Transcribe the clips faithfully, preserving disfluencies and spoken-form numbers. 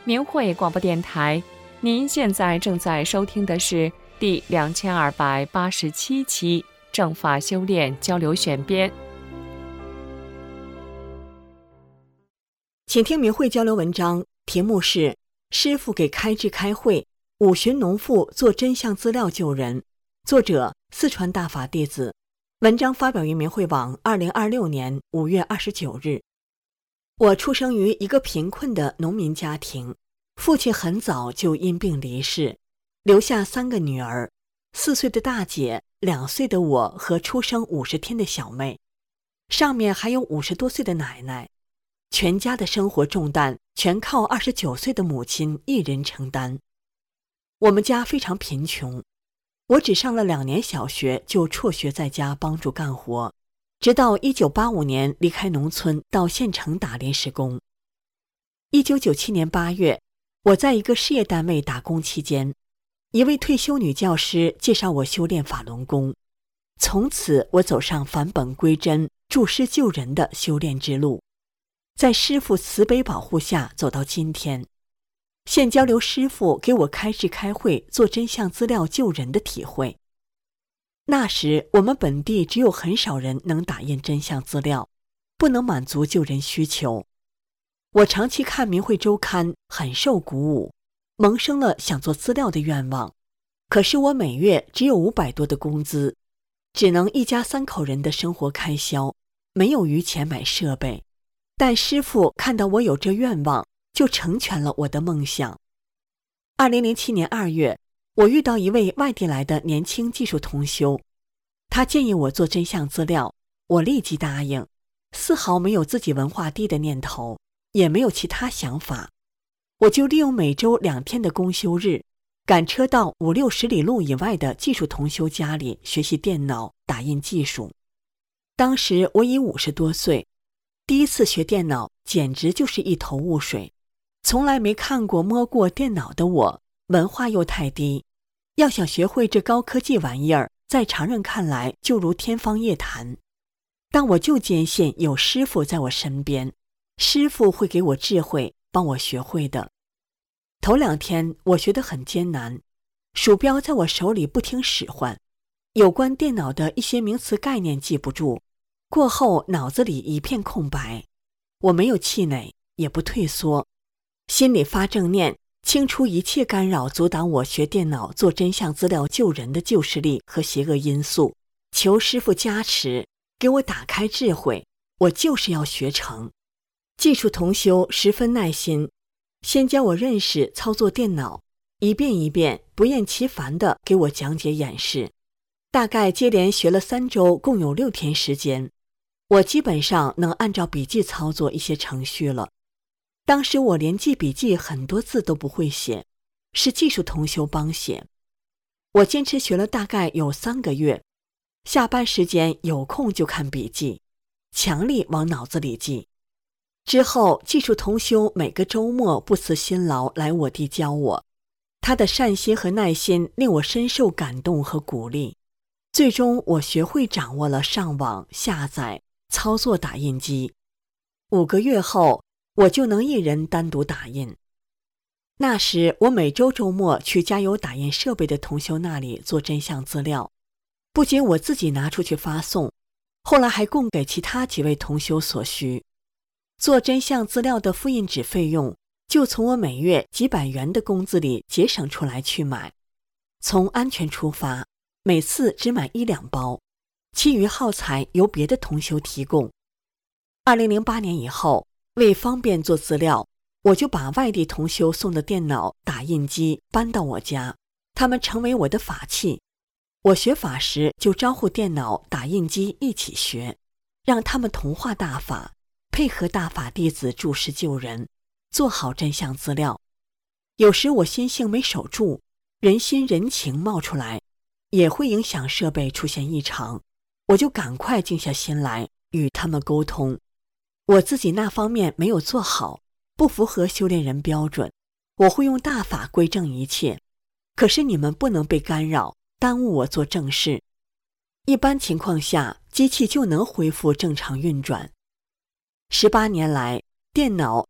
明慧广播电台，您现在正在收听的是第两千二百八十七期正法修炼交流选编。 请听明慧交流文章，题目是师父给开智开会，五旬农妇做真相资料救人，作者四川大法弟子。文章发表于明慧网二零二六年五月二十九日。我出生于一个贫困的农民家庭，父亲很早就因病离世，留下三个女儿，四岁的大姐，两岁的我和出生五十天的小妹，上面还有五十多岁的奶奶。全家的生活重担全靠二十九岁的母亲一人承担。我们家非常贫穷，我只上了两年小学就辍学在家帮助干活，直到一九八五年离开农村到县城打临时工。一九九七年八月，我在一个事业单位打工期间，一位退休女教师介绍我修炼法轮功，从此我走上返本归真、助师救人的修炼之路，在师父慈悲保护下走到今天。现交流师父给我开智开会做真相资料救人的体会。那时我们本地只有很少人能打印真相资料，不能满足救人需求。我长期看明慧周刊，很受鼓舞，萌生了想做资料的愿望。可是我每月只有五百多的工资，只能一家三口人的生活开销，没有余钱买设备。但师父看到我有这愿望，就成全了我的梦想。二零零七年二月，我遇到一位外地来的年轻技术同修，他建议我做真相资料，我立即答应，丝毫没有自己文化低的念头，也没有其他想法。我就利用每周两天的公休日，赶车到五六十里路以外的技术同修家里学习电脑打印技术。当时我已五十多岁，第一次学电脑简直就是一头雾水，从来没看过摸过电脑的我，文化又太低，要想学会这高科技玩意儿，在常人看来就如天方夜谭。但我就坚信有师父在我身边，师父会给我智慧，帮我学会的。头两天我学得很艰难，鼠标在我手里不听使唤，有关电脑的一些名词概念记不住，过后脑子里一片空白。我没有气馁，也不退缩，心里发正念，清除一切干扰阻挡我学电脑做真相资料救人的旧势力和邪恶因素，求师父加持，给我打开智慧，我就是要学成。技术同修十分耐心，先教我认识操作电脑，一遍一遍不厌其烦地给我讲解演示。大概接连学了三周，共有六天时间，我基本上能按照笔记操作一些程序了。当时我连记笔记很多字都不会写，是技术同修帮写。我坚持学了大概有三个月，下班时间有空就看笔记，强力往脑子里记。之后技术同修每个周末不辞辛劳来我地教我，他的善心和耐心令我深受感动和鼓励。最终我学会掌握了上网、下载、操作打印机。五个月后，我就能一人单独打印。那时我每周周末去加油打印设备的同修那里做真相资料，不仅我自己拿出去发送，后来还供给其他几位同修所需。做真相资料的复印纸费用就从我每月几百元的工资里节省出来去买。从安全出发，每次只买一两包，其余耗材由别的同修提供。二零零八年以后，为方便做资料，我就把外地同修送的电脑、打印机搬到我家，他们成为我的法器。我学法时就招呼电脑、打印机一起学，让他们同化大法，配合大法弟子助师救人，做好真相资料。有时我心性没守住，人心人情冒出来，也会影响设备出现异常，我就赶快静下心来与他们沟通。我自己那方面没有做好，不符合修炼人标准，我会用大法归正一切。可是你们不能被干扰，耽误我做正事。一般情况下，机器就能恢复正常运转。十八年来，电脑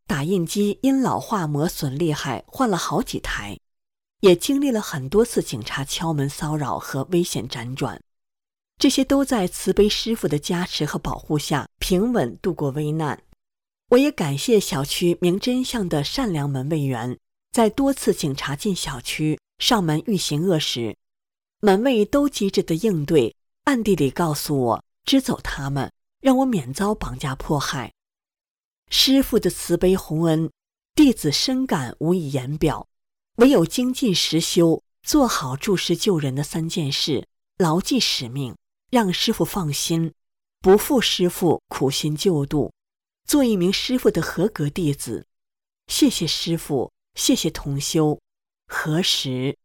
打印机因老化磨损厉害，换了好几台，也经历了很多次警察敲门骚扰和危险辗转，这些都在慈悲师傅的加持和保护下平稳度过危难。我也感谢小区明真相的善良门卫员，在多次警察进小区上门欲行恶时，门卫都机智地应对，暗地里告诉我支走他们，让我免遭绑架迫害。师父的慈悲宏恩，弟子深感无以言表，唯有精进实修，做好助师救人的三件事，牢记使命，让师父放心，不负师父苦心救度，做一名师父的合格弟子。谢谢师父，谢谢同修。何时？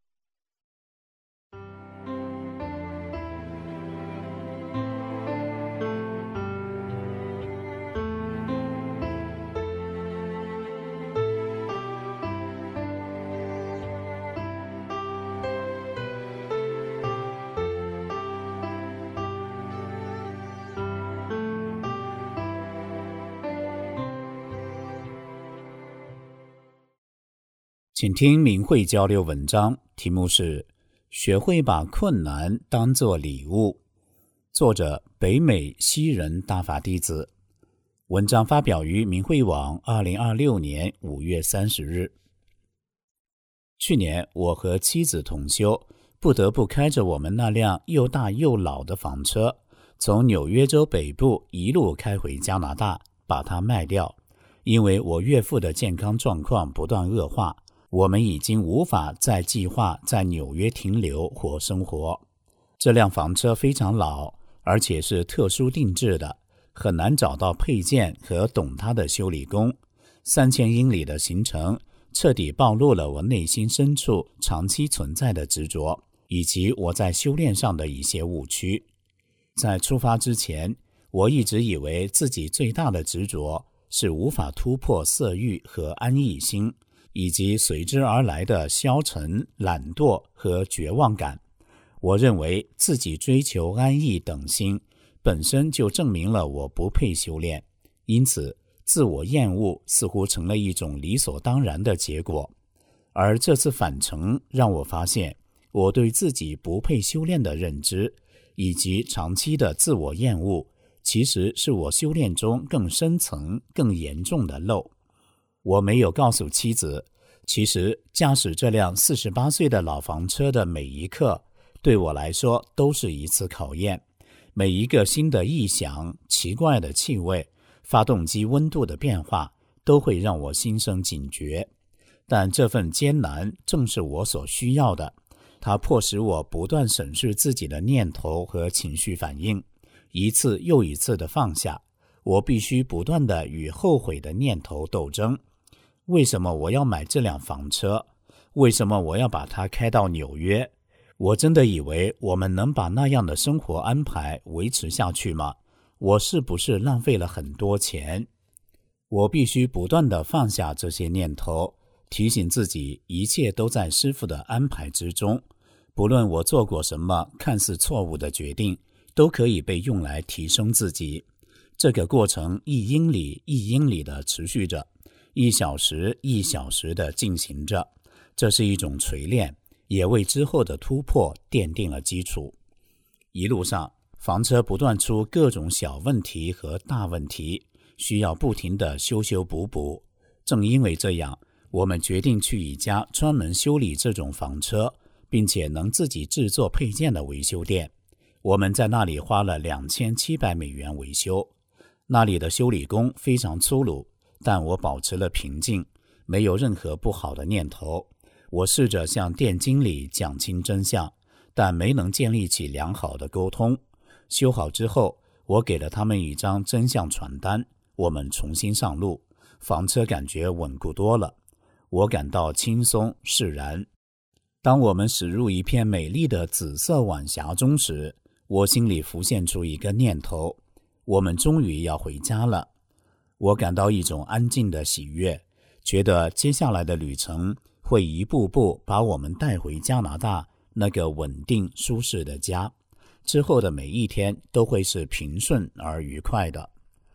请听明慧交流文章，题目是学会把困难当作礼物，作者北美西人大法弟子。文章发表于明慧网二零二六年五月三十日。去年我和妻子同修，不得不开着我们那辆又大又老的房车，从纽约州北部一路开回加拿大，把它卖掉，因为我岳父的健康状况不断恶化，我们已经无法再计划在纽约停留或生活。这辆房车非常老，而且是特殊定制的，很难找到配件和懂它的修理工。三千英里的行程彻底暴露了我内心深处长期存在的执着，以及我在修炼上的一些误区。在出发之前，我一直以为自己最大的执着是无法突破色欲和安逸心，以及随之而来的消沉、懒惰和绝望感。我认为自己追求安逸等心，本身就证明了我不配修炼，因此自我厌恶似乎成了一种理所当然的结果。而这次返程让我发现，我对自己不配修炼的认知，以及长期的自我厌恶，其实是我修炼中更深层、更严重的漏。我没有告诉妻子，其实驾驶这辆四十八岁的老房车的每一刻，对我来说都是一次考验。每一个新的异响、奇怪的气味、发动机温度的变化，都会让我心生警觉。但这份艰难正是我所需要的，它迫使我不断审视自己的念头和情绪反应，一次又一次地放下。我必须不断地与后悔的念头斗争。为什么我要买这辆房车？为什么我要把它开到纽约？我真的以为我们能把那样的生活安排维持下去吗？我是不是浪费了很多钱？我必须不断地放下这些念头，提醒自己一切都在师父的安排之中。不论我做过什么看似错误的决定，都可以被用来提升自己。这个过程一英里一英里地持续着，一小时一小时地进行着，这是一种锤炼，也为之后的突破奠定了基础。一路上，房车不断出各种小问题和大问题，需要不停地修修补补。正因为这样，我们决定去一家专门修理这种房车，并且能自己制作配件的维修店。我们在那里花了两千七百美元维修。那里的修理工非常粗鲁，但我保持了平静，没有任何不好的念头。我试着向店经理讲清真相，但没能建立起良好的沟通。修好之后，我给了他们一张真相传单，我们重新上路，房车感觉稳固多了，我感到轻松释然。当我们驶入一片美丽的紫色晚霞中时，我心里浮现出一个念头，我们终于要回家了。我感到一种安静的喜悦，觉得接下来的旅程会一步步把我们带回加拿大那个稳定舒适的家，之后的每一天都会是平顺而愉快的。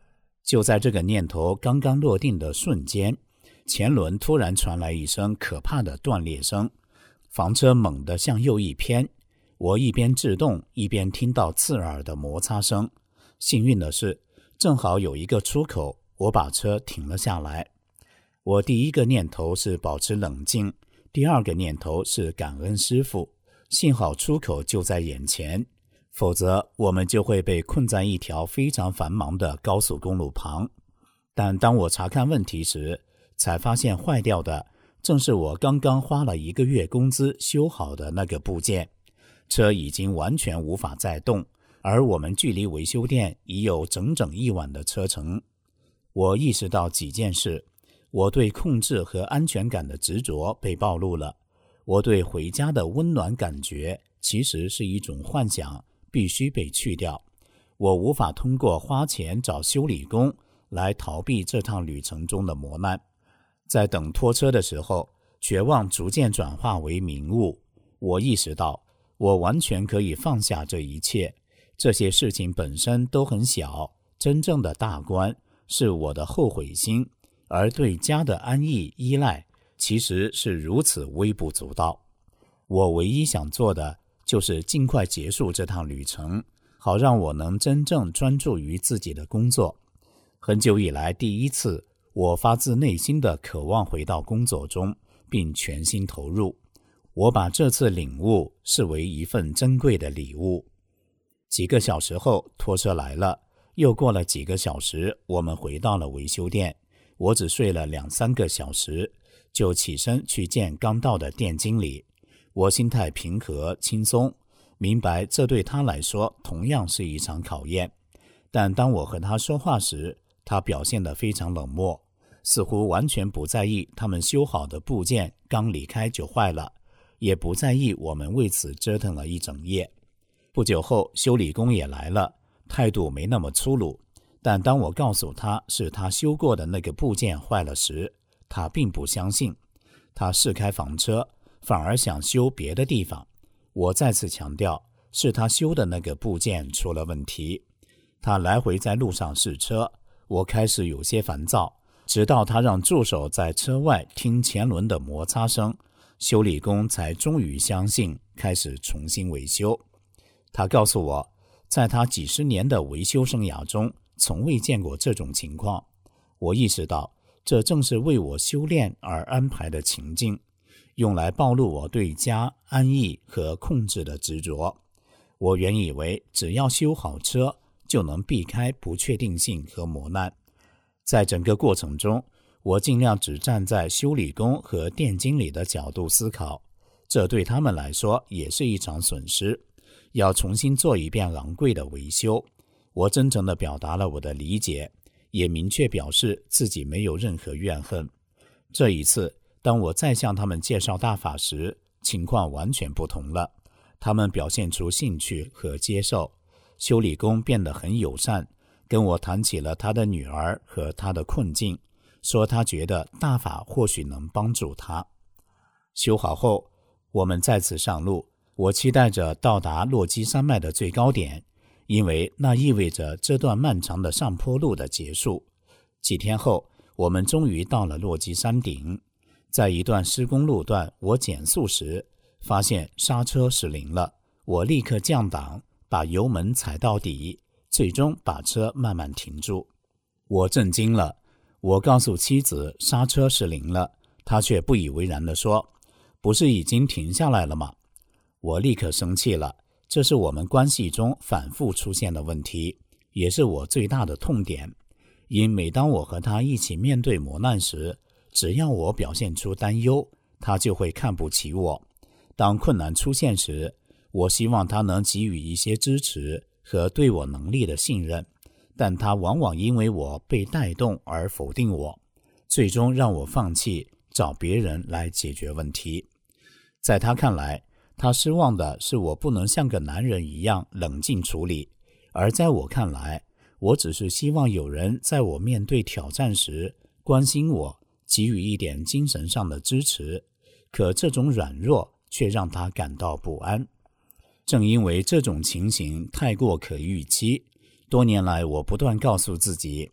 就在这个念头刚刚落定的瞬间，前轮突然传来一声可怕的断裂声，房车猛地向右一偏，我一边制动一边听到刺耳的摩擦声。幸运的是，正好有一个出口，我把车停了下来。我第一个念头是保持冷静，第二个念头是感恩师父，幸好出口就在眼前，否则我们就会被困在一条非常繁忙的高速公路旁。但当我查看问题时，才发现坏掉的正是我刚刚花了一个月工资修好的那个部件，车已经完全无法再动，而我们距离维修店已有整整一晚的车程。我意识到几件事：我对控制和安全感的执着被暴露了，我对回家的温暖感觉其实是一种幻想，必须被去掉。我无法通过花钱找修理工来逃避这趟旅程中的磨难。在等拖车的时候，绝望逐渐转化为明悟。我意识到，我完全可以放下这一切，这些事情本身都很小，真正的大关是我的后悔心，而对家的安逸依赖其实是如此微不足道。我唯一想做的就是尽快结束这趟旅程，好让我能真正专注于自己的工作。很久以来第一次，我发自内心的渴望回到工作中，并全心投入。我把这次领悟视为一份珍贵的礼物。几个小时后，拖车来了，又过了几个小时，我们回到了维修店。我只睡了两三个小时，就起身去见刚到的店经理。我心态平和轻松，明白这对他来说同样是一场考验。但当我和他说话时，他表现得非常冷漠，似乎完全不在意他们修好的部件刚离开就坏了，也不在意我们为此折腾了一整夜。不久后，修理工也来了，态度没那么粗鲁，但当我告诉他是他修过的那个部件坏了时，他并不相信。他试开房车，反而想修别的地方。我再次强调，是他修的那个部件出了问题。他来回在路上试车，我开始有些烦躁，直到他让助手在车外听前轮的摩擦声，修理工才终于相信，开始重新维修。他告诉我，在他几十年的维修生涯中，从未见过这种情况。我意识到，这正是为我修炼而安排的情境，用来暴露我对家、安逸和控制的执着。我原以为只要修好车，就能避开不确定性和磨难。在整个过程中，我尽量只站在修理工和店经理的角度思考，这对他们来说也是一场损失，要重新做一遍昂贵的维修。我真诚地表达了我的理解，也明确表示自己没有任何怨恨。这一次，当我再向他们介绍大法时，情况完全不同了。他们表现出兴趣和接受，修理工变得很友善，跟我谈起了他的女儿和他的困境，说他觉得大法或许能帮助他。修好后，我们再次上路，我期待着到达落基山脉的最高点，因为那意味着这段漫长的上坡路的结束。几天后，我们终于到了落基山顶。在一段施工路段，我减速时发现刹车失灵了，我立刻降档，把油门踩到底，最终把车慢慢停住。我震惊了，我告诉妻子刹车失灵了，她却不以为然地说，不是已经停下来了吗？我立刻生气了，这是我们关系中反复出现的问题，也是我最大的痛点。因每当我和他一起面对磨难时，只要我表现出担忧，他就会看不起我。当困难出现时，我希望他能给予一些支持和对我能力的信任，但他往往因为我被带动而否定我，最终让我放弃找别人来解决问题。在他看来，他失望的是我不能像个男人一样冷静处理，而在我看来，我只是希望有人在我面对挑战时关心我，给予一点精神上的支持，可这种软弱却让他感到不安。正因为这种情形太过可预期，多年来我不断告诉自己，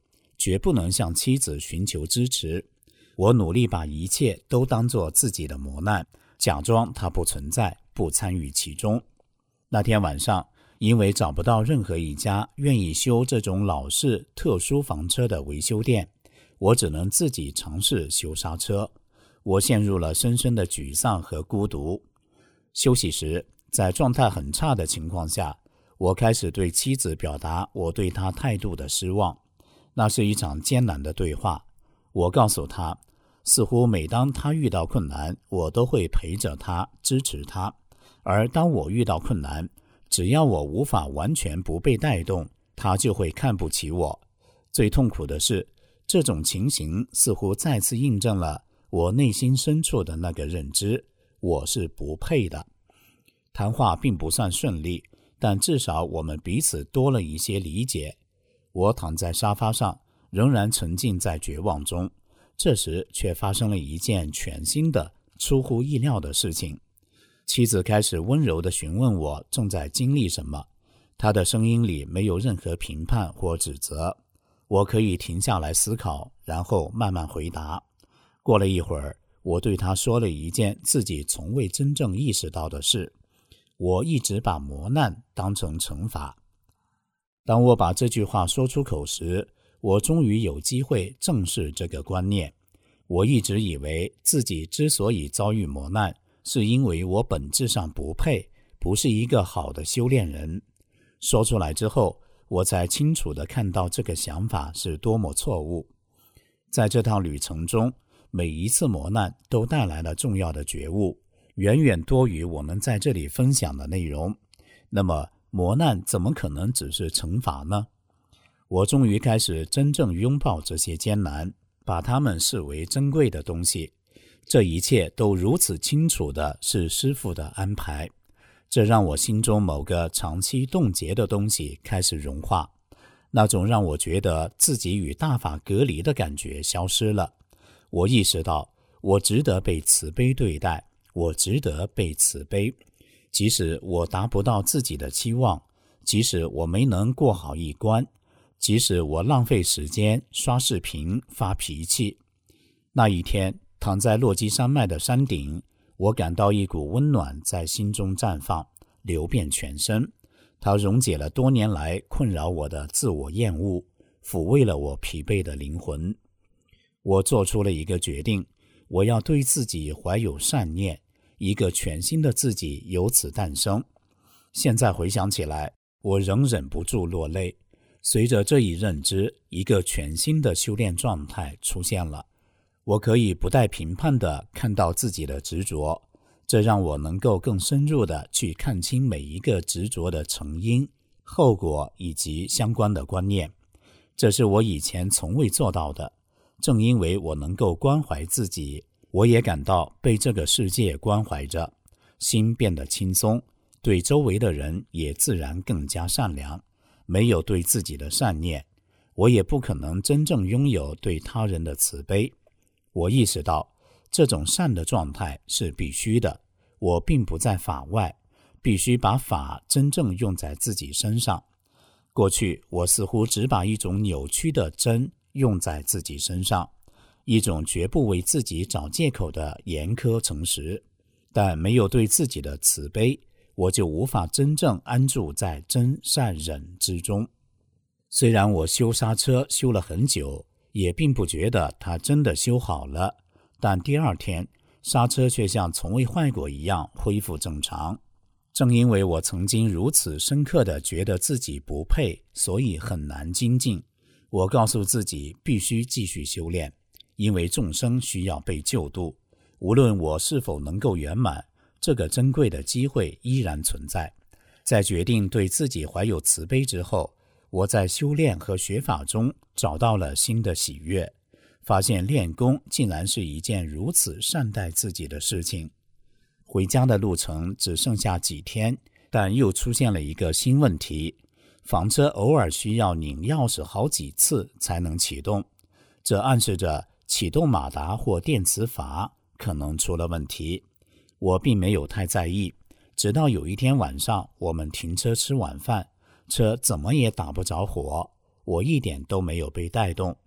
绝不能向妻子寻求支持。我努力把一切都当作自己的磨难，假装它不存在，不参与其中。那天晚上，因为找不到任何一家愿意修这种老式特殊房车的维修店，我只能自己尝试修刹车。我陷入了深深的沮丧和孤独。休息时，在状态很差的情况下，我开始对妻子表达我对她态度的失望。那是一场艰难的对话。我告诉她，似乎每当她遇到困难，我都会陪着她，支持她。而当我遇到困难，只要我无法完全不被带动，她就会看不起我。最痛苦的是，这种情形似乎再次印证了我内心深处的那个认知，我是不配的。谈话并不算顺利，但至少我们彼此多了一些理解。我躺在沙发上，仍然沉浸在绝望中。这时却发生了一件全新的、出乎意料的事情。妻子开始温柔地询问我正在经历什么，她的声音里没有任何评判或指责。我可以停下来思考，然后慢慢回答。过了一会儿，我对她说了一件自己从未真正意识到的事：我一直把磨难当成惩罚。当我把这句话说出口时，我终于有机会正视这个观念。我一直以为自己之所以遭遇磨难，是因为我本质上不配，不是一个好的修炼人。说出来之后，我才清楚地看到这个想法是多么错误。在这趟旅程中，每一次磨难都带来了重要的觉悟，远远多于我们在这里分享的内容。那么磨难怎么可能只是惩罚呢？我终于开始真正拥抱这些艰难，把它们视为珍贵的东西。这一切都如此清楚的是师父的安排，这让我心中某个长期冻结的东西开始融化，那种让我觉得自己与大法隔离的感觉消失了。我意识到，我值得被慈悲对待，我值得被慈悲。即使我达不到自己的期望，即使我没能过好一关，即使我浪费时间刷视频发脾气。那一天，躺在落基山脉的山顶，我感到一股温暖在心中绽放，流遍全身。它溶解了多年来困扰我的自我厌恶，抚慰了我疲惫的灵魂。我做出了一个决定，我要对自己怀有善念，一个全新的自己由此诞生。现在回想起来，我仍忍不住落泪。随着这一认知，一个全新的修炼状态出现了。我可以不带评判地看到自己的执着，这让我能够更深入地去看清每一个执着的成因、后果以及相关的观念。这是我以前从未做到的。正因为我能够关怀自己，我也感到被这个世界关怀着，心变得轻松，对周围的人也自然更加善良。没有对自己的善念，我也不可能真正拥有对他人的慈悲。我意识到这种善的状态是必须的，我并不在法外，必须把法真正用在自己身上。过去我似乎只把一种扭曲的真用在自己身上，一种绝不为自己找借口的严苛诚实，但没有对自己的慈悲，我就无法真正安住在真善忍之中。虽然我修刹车修了很久，也并不觉得它真的修好了，但第二天刹车却像从未坏过一样恢复正常。正因为我曾经如此深刻地觉得自己不配，所以很难精进。我告诉自己必须继续修炼，因为众生需要被救度，无论我是否能够圆满，这个珍贵的机会依然存在。在决定对自己怀有慈悲之后，我在修炼和学法中找到了新的喜悦，发现练功竟然是一件如此善待自己的事情。回家的路程只剩下几天，但又出现了一个新问题，房车偶尔需要拧钥匙好几次才能启动，这暗示着启动马达或电磁阀可能出了问题。我并没有太在意，直到有一天晚上，我们停车吃晚饭，车怎么也打不着火，我一点都没有被带动。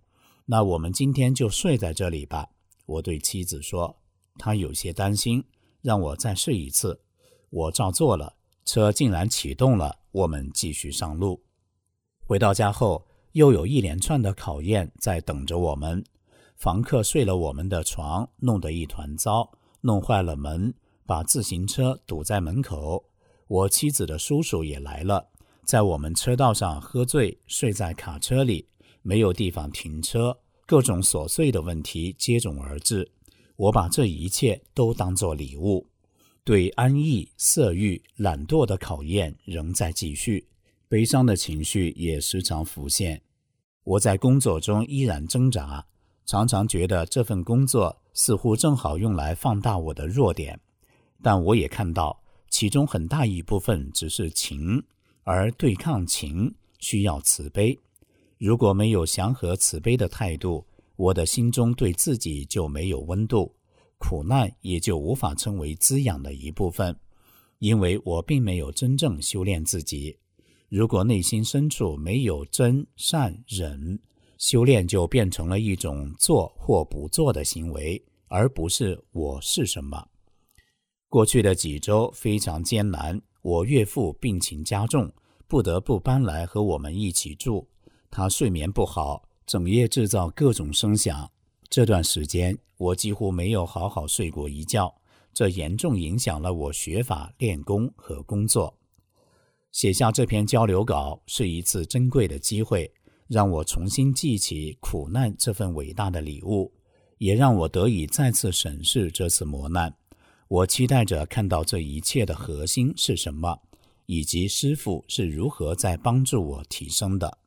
那我们今天就睡在这里吧。我对妻子说，她有些担心，让我再试一次。我照做了，车竟然启动了，我们继续上路。回到家后，又有一连串的考验在等着我们。房客睡了我们的床，弄得一团糟，弄坏了门，把自行车堵在门口。我妻子的叔叔也来了，在我们车道上喝醉，睡在卡车里，没有地方停车，各种琐碎的问题接踵而至。我把这一切都当作礼物。对安逸、色欲、懒惰的考验仍在继续，悲伤的情绪也时常浮现。我在工作中依然挣扎，常常觉得这份工作似乎正好用来放大我的弱点，但我也看到其中很大一部分只是情，而对抗情需要慈悲。如果没有祥和慈悲的态度，我的心中对自己就没有温度，苦难也就无法成为滋养的一部分，因为我并没有真正修炼自己。如果内心深处没有真、善、忍，修炼就变成了一种做或不做的行为，而不是我是什么。过去的几周非常艰难，我岳父病情加重，不得不搬来和我们一起住。他睡眠不好，整夜制造各种声响。这段时间我几乎没有好好睡过一觉，这严重影响了我学法、练功和工作。写下这篇交流稿是一次珍贵的机会，让我重新记起苦难这份伟大的礼物，也让我得以再次审视这次磨难。我期待着看到这一切的核心是什么，以及师父是如何在帮助我提升的。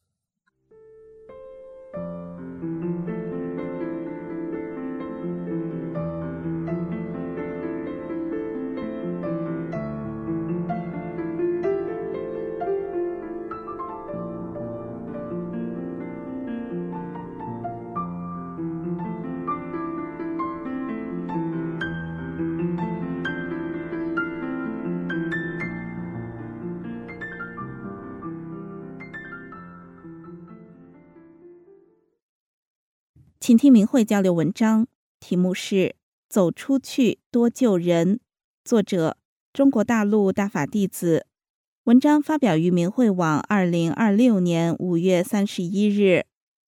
请听明慧交流文章，题目是走出去多救人，作者中国大陆大法弟子。文章发表于明慧网二零二六年五月三十一日。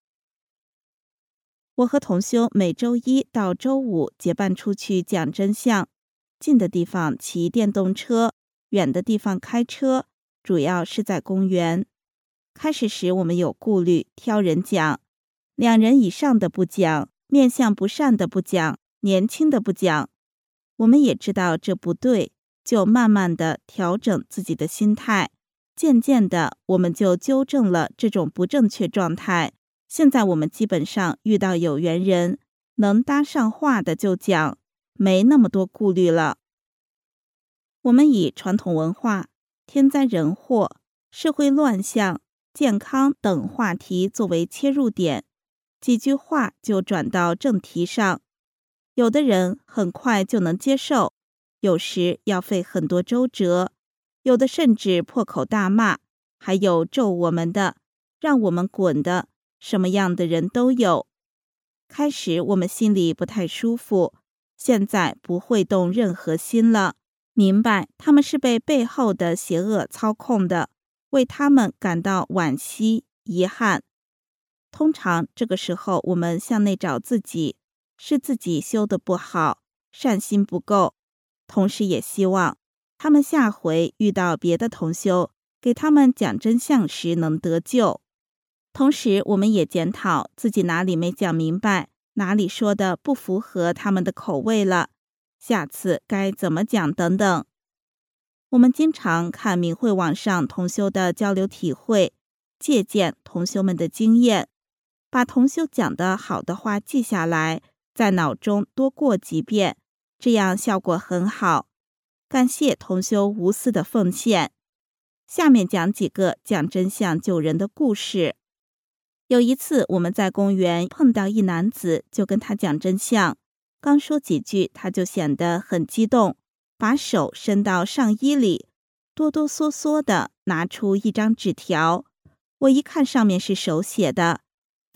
我和同修每周一到周五结伴出去讲真相，近的地方骑电动车，远的地方开车，主要是在公园。开始时我们有顾虑，挑人讲，两人以上的不讲，面相不善的不讲，年轻的不讲。我们也知道这不对，就慢慢的调整自己的心态，渐渐的我们就纠正了这种不正确状态。现在我们基本上遇到有缘人，能搭上话的就讲，没那么多顾虑了。我们以传统文化、天灾人祸、社会乱象、健康等话题作为切入点，几句话就转到正题上。有的人很快就能接受，有时要费很多周折，有的甚至破口大骂，还有咒我们的，让我们滚的，什么样的人都有。开始我们心里不太舒服，现在不会动任何心了，明白他们是被背后的邪恶操控的，为他们感到惋惜、遗憾。通常这个时候我们向内找自己，是自己修得不好，善心不够，同时也希望他们下回遇到别的同修，给他们讲真相时能得救。同时我们也检讨自己哪里没讲明白，哪里说的不符合他们的口味了，下次该怎么讲等等。我们经常看明慧网上同修的交流体会，借鉴同修们的经验，把同修讲的好的话记下来，在脑中多过几遍，这样效果很好。感谢同修无私的奉献。下面讲几个讲真相救人的故事。有一次我们在公园碰到一男子，就跟他讲真相，刚说几句他就显得很激动，把手伸到上衣里，哆哆嗦嗦地拿出一张纸条。我一看上面是手写的，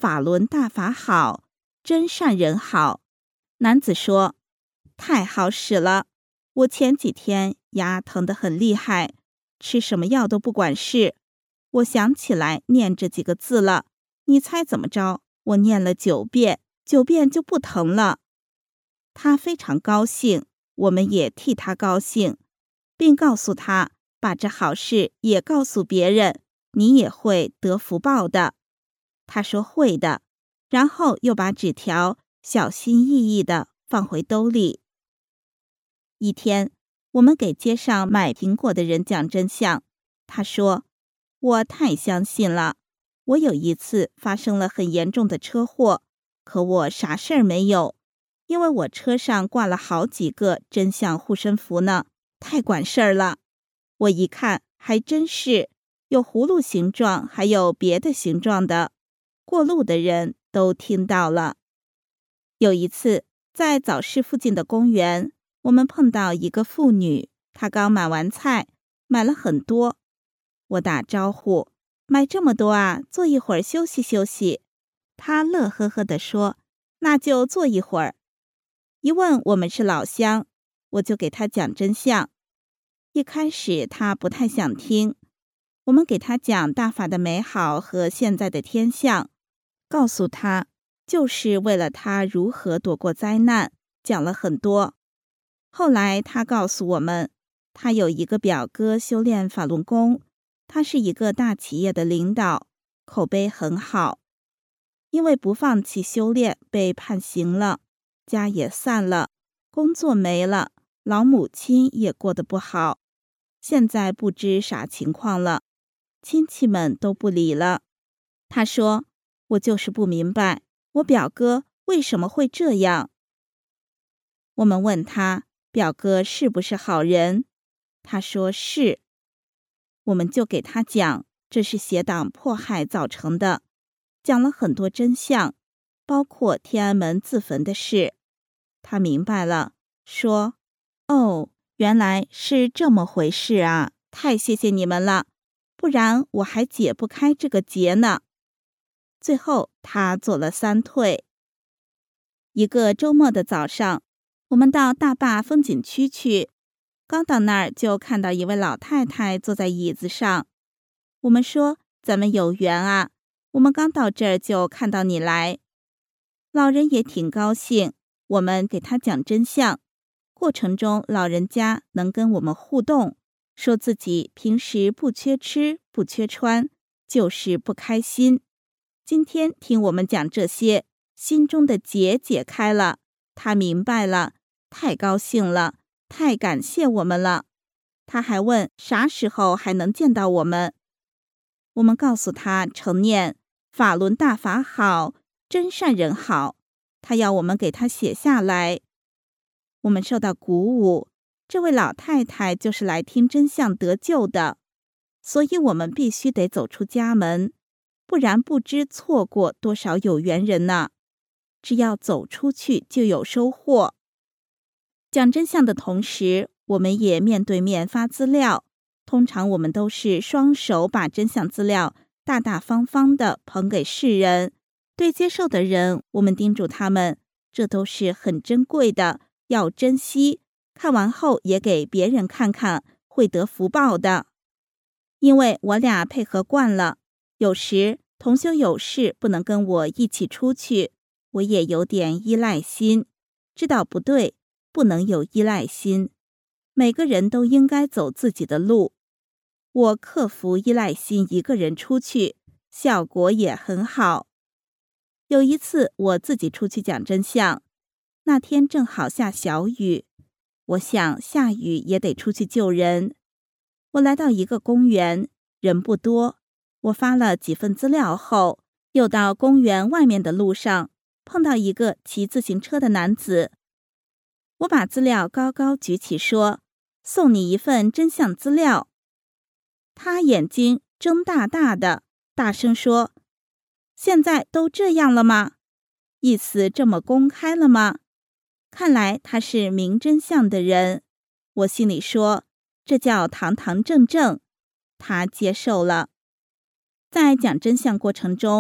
法轮大法好，真善人好。男子说，太好使了，我前几天牙疼得很厉害，吃什么药都不管事，我想起来念这几个字了，你猜怎么着？我念了九遍，九遍就不疼了。他非常高兴，我们也替他高兴，并告诉他，把这好事也告诉别人，你也会得福报的。他说会的，然后又把纸条小心翼翼地放回兜里。一天，我们给街上买苹果的人讲真相，他说，我太相信了，我有一次发生了很严重的车祸，可我啥事儿没有，因为我车上挂了好几个真相护身符呢，太管事儿了。我一看，还真是有葫芦形状，还有别的形状的，过路的人都听到了。有一次，在早市附近的公园，我们碰到一个妇女，她刚买完菜，买了很多。我打招呼，买这么多啊，坐一会儿休息休息。她乐呵呵地说，那就坐一会儿。一问我们是老乡，我就给她讲真相。一开始她不太想听，我们给她讲大法的美好和现在的天象，告诉她就是为了她如何躲过灾难，讲了很多。后来她告诉我们，她有一个表哥修炼法轮功，他是一个大企业的领导，口碑很好。因为不放弃修炼，被判刑了，家也散了，工作没了，老母亲也过得不好。现在不知啥情况了，亲戚们都不理了。他说，我就是不明白，我表哥为什么会这样。我们问他，表哥是不是好人？他说是。我们就给他讲，这是邪党迫害造成的，讲了很多真相，包括天安门自焚的事。他明白了，说，哦，原来是这么回事啊，太谢谢你们了，不然我还解不开这个结呢。最后他做了三退。一个周末的早上，我们到大坝风景区去，刚到那儿就看到一位老太太坐在椅子上。我们说，咱们有缘啊，我们刚到这儿就看到你来。老人也挺高兴，我们给他讲真相。过程中老人家能跟我们互动，说自己平时不缺吃不缺穿，就是不开心。今天听我们讲这些，心中的结解开了，他明白了，太高兴了，太感谢我们了。他还问啥时候还能见到我们。我们告诉他承念法轮大法好，真善人好，他要我们给他写下来。我们受到鼓舞，这位老太太就是来听真相得救的，所以我们必须得走出家门，不然不知错过多少有缘人呢。只要走出去就有收获。讲真相的同时，我们也面对面发资料，通常我们都是双手把真相资料大大方方地捧给世人。对接受的人，我们叮嘱他们，这都是很珍贵的，要珍惜，看完后也给别人看看，会得福报的。因为我俩配合惯了，有时同修有事不能跟我一起出去，我也有点依赖心，知道不对，不能有依赖心，每个人都应该走自己的路。我克服依赖心，一个人出去，效果也很好。有一次我自己出去讲真相，那天正好下小雨，我想下雨也得出去救人。我来到一个公园，人不多，我发了几份资料后，又到公园外面的路上，碰到一个骑自行车的男子。我把资料高高举起说，送你一份真相资料。他眼睛睁大大的，大声说，现在都这样了吗？意思这么公开了吗？看来他是明真相的人。我心里说，这叫堂堂正正。他接受了。在讲真相过程中，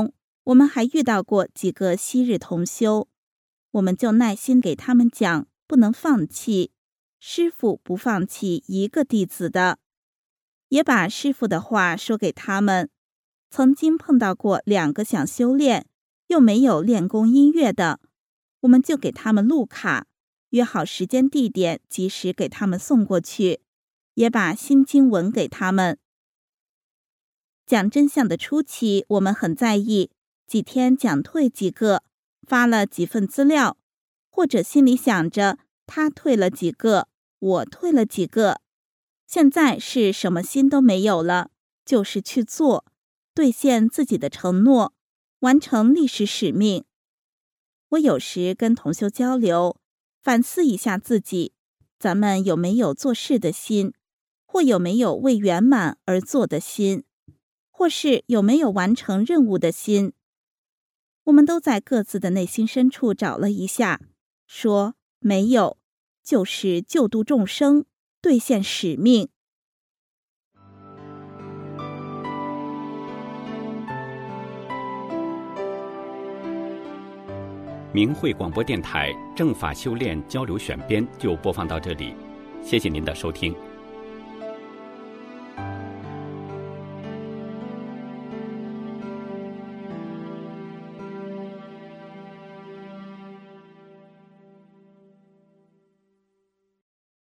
我们还遇到过几个昔日同修，我们就耐心给他们讲，不能放弃，师父不放弃一个弟子的，也把师父的话说给他们。曾经碰到过两个想修炼又没有练功音乐的，我们就给他们录卡，约好时间地点，及时给他们送过去，也把新经文给他们。讲真相的初期，我们很在意，几天讲退几个，发了几份资料，或者心里想着他退了几个，我退了几个。现在是什么心都没有了，就是去做，兑现自己的承诺，完成历史使命。我有时跟同修交流，反思一下自己，咱们有没有做事的心，或有没有为圆满而做的心，或是有没有完成任务的心。我们都在各自的内心深处找了一下，说没有，就是救度众生，兑现使命。 明慧广播电台正法修炼交流选编就播放到这里，谢谢您的收听。